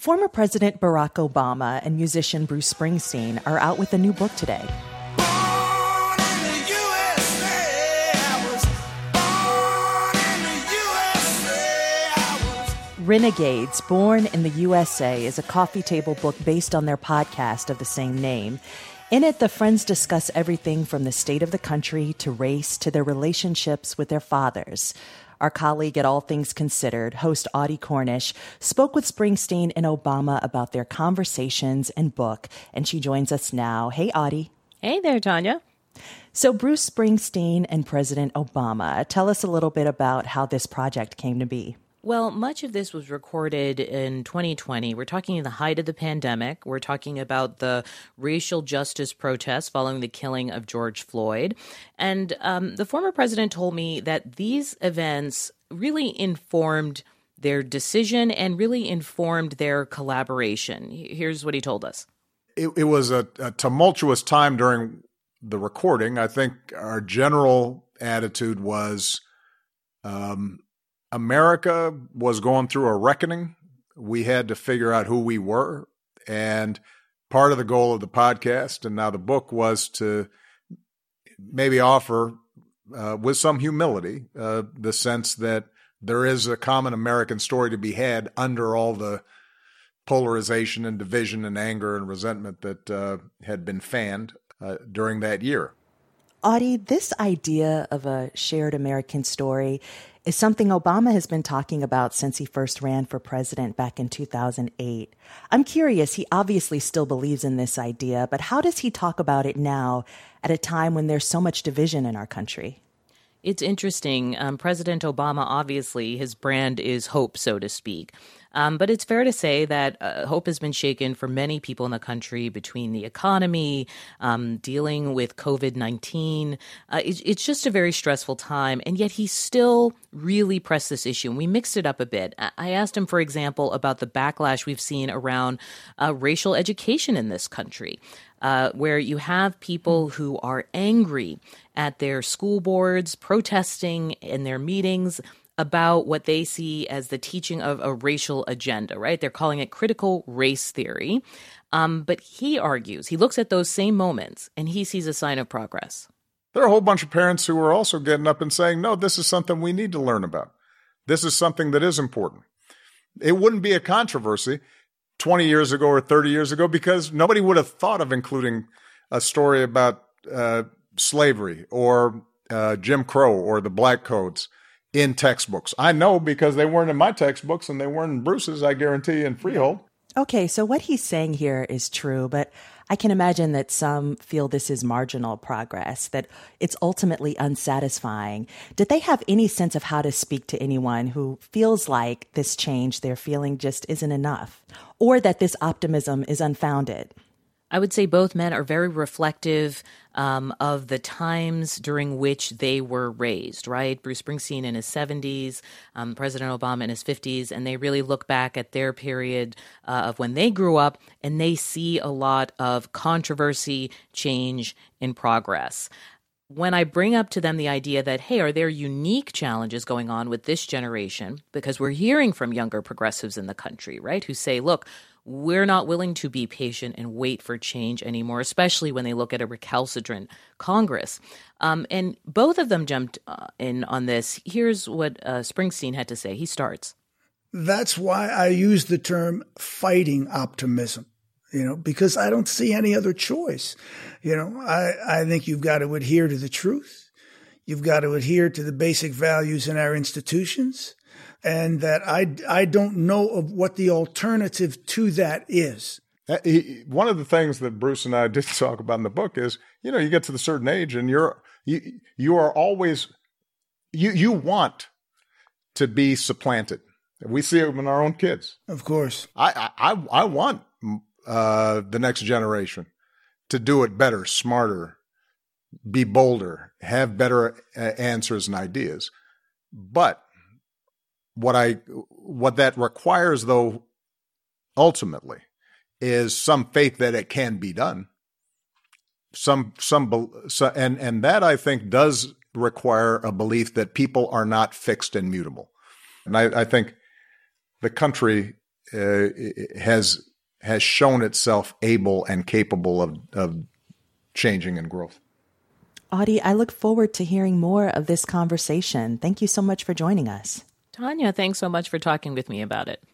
Former President Barack Obama and musician Bruce Springsteen are out with a new book today. Renegades, Born in the USA is a coffee table book based on their podcast of the same name. In it, the friends discuss everything from the state of the country to race to their relationships with their fathers. Our colleague at All Things Considered, host Audie Cornish, spoke with Springsteen and Obama about their conversations and book, and she joins us now. Hey, Audie. Hey there, Tanya. So Bruce Springsteen and President Obama, tell us a little bit about how this project came to be. Well, much of this was recorded in 2020. We're talking in the height of the pandemic. We're talking about the racial justice protests following the killing of George Floyd. And the former president told me that these events really informed their decision and really informed their collaboration. Here's what he told us. It was a tumultuous time during the recording. I think our general attitude was America was going through a reckoning. We had to figure out who we were. And part of the goal of the podcast and now the book was to maybe offer, with some humility, the sense that there is a common American story to be had under all the polarization and division and anger and resentment that had been fanned during that year. Audie, this idea of a shared American story is something Obama has been talking about since he first ran for president back in 2008. I'm curious, he obviously still believes in this idea, but how does he talk about it now at a time when there's so much division in our country? It's interesting. President Obama, obviously, his brand is hope, so to speak. But it's fair to say that hope has been shaken for many people in the country between the economy, dealing with COVID-19. It's just a very stressful time. And yet he still really pressed this issue. And we mixed it up a bit. I asked him, for example, about the backlash we've seen around racial education in this country. Where you have people who are angry at their school boards, protesting in their meetings about what they see as the teaching of a racial agenda, right? They're calling it critical race theory. But he argues, he looks at those same moments and he sees a sign of progress. There are a whole bunch of parents who are also getting up and saying, no, this is something we need to learn about. This is something that is important. It wouldn't be a controversy 20 years ago or 30 years ago because nobody would have thought of including a story about slavery or Jim Crow or the Black Codes in textbooks. I know because they weren't in my textbooks and they weren't in Bruce's, I guarantee you, in Freehold. Okay, so what he's saying here is true, but I can imagine that some feel this is marginal progress, that it's ultimately unsatisfying. Did they have any sense of how to speak to anyone who feels like this change they're feeling just isn't enough, or that this optimism is unfounded? I would say both men are very reflective of the times during which they were raised, right? Bruce Springsteen in his 70s, President Obama in his 50s, and they really look back at their period of when they grew up, and they see a lot of controversy, change, and progress. When I bring up to them the idea that, hey, are there unique challenges going on with this generation? Because we're hearing from younger progressives in the country, right, who say, look, we're not willing to be patient and wait for change anymore, especially when they look at a recalcitrant Congress. And both of them jumped in on this. Here's what Springsteen had to say. He starts. That's why I use the term fighting optimism, because I don't see any other choice. I think you've got to adhere to the truth. You've got to adhere to the basic values in our institutions. And that I don't know of what the alternative to that is. One of the things that Bruce and I did talk about in the book is, you get to the certain age and you are always, you want to be supplanted. We see it in our own kids. Of course. I want the next generation to do it better, smarter, be bolder, have better answers and ideas. But what that requires, though, ultimately, is some faith that it can be done. And that I think does require a belief that people are not fixed and mutable. And I think the country has shown itself able and capable of changing and growth. Audie, I look forward to hearing more of this conversation. Thank you so much for joining us. Tanya, thanks so much for talking with me about it.